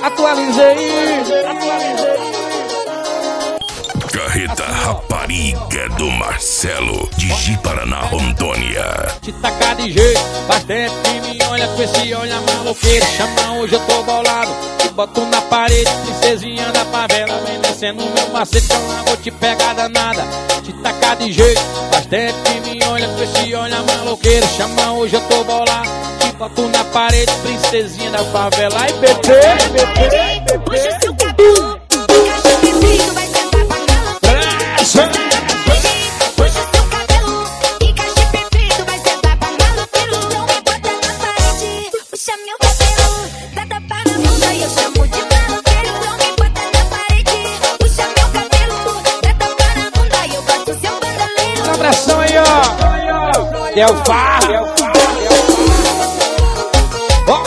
Atualizei. Carreta Rapariga do Marcelo, de Ji-Paraná, Rondônia. Te tacar de jeito, faz tempo que me olha com esse olhar maloqueiro. Chama hoje, eu tô bolado, te boto na parede, princesinha da favela. Vem descendo meu macete, eu não vou te pegar danada. Te tacar de jeito, faz tempo que me olha com esse olhar maloqueiro. Chama hoje, eu tô bolado, te boto na parede, princesinha da favela. Ai, bebê, Puxa seu cabelo, encaixa perfeito, vai sentar pra puxa seu cabelo, encaixe perfeito, vai sentar pra maloqueiro. Não me bota na parede, puxa meu cabelo, dá tapa na bunda e eu chamo de maloqueiro. Não me bota na parede, puxa meu cabelo, dá tapa na bunda e eu boto seu bandaleiro. Um abração aí, ó. Delfar. Ó,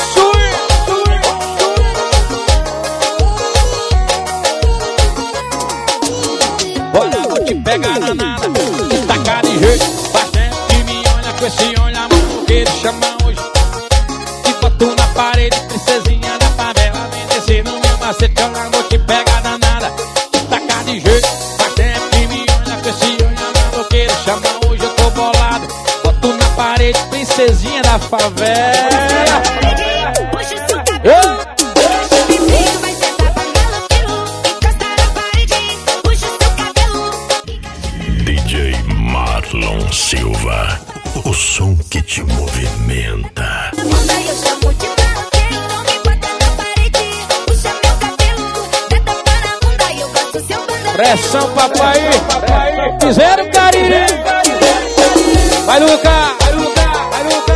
olha, vou te pegar danada, te tacar de jeito, faz tempo que me olha com esse olhar maloqueiro. Chama hoje, te boto na parede, princesinha da favela. Vem descer no meu macete, eu não vou te pegar danada, te tacar de jeito, faz tempo que me olha com esse olhar maloqueiro. Chama hoje, eu tô bolado, boto na parede, princesinha da favela. Puxa seu cabelo, encaixa perfeito, vai sentar pra maloqueiro. Encosta na parede, puxa seu cabelo. DJ Marlon Silva, o som que te movimenta. Bunda eu chamo de maloqueiro, não me bota na parede, puxa meu cabelo, dá tapa na bunda e eu gosto seu bandaleiro. Pressão, papai, fizeram carinho. Vai, Luca, vai, Luca, vai, Luca.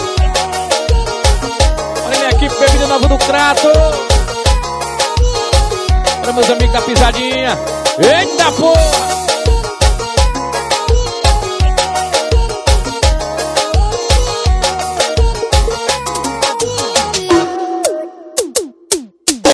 Olha minha equipe, bebida nova do Crato. Para meus amigos da pisadinha. Eita, porra.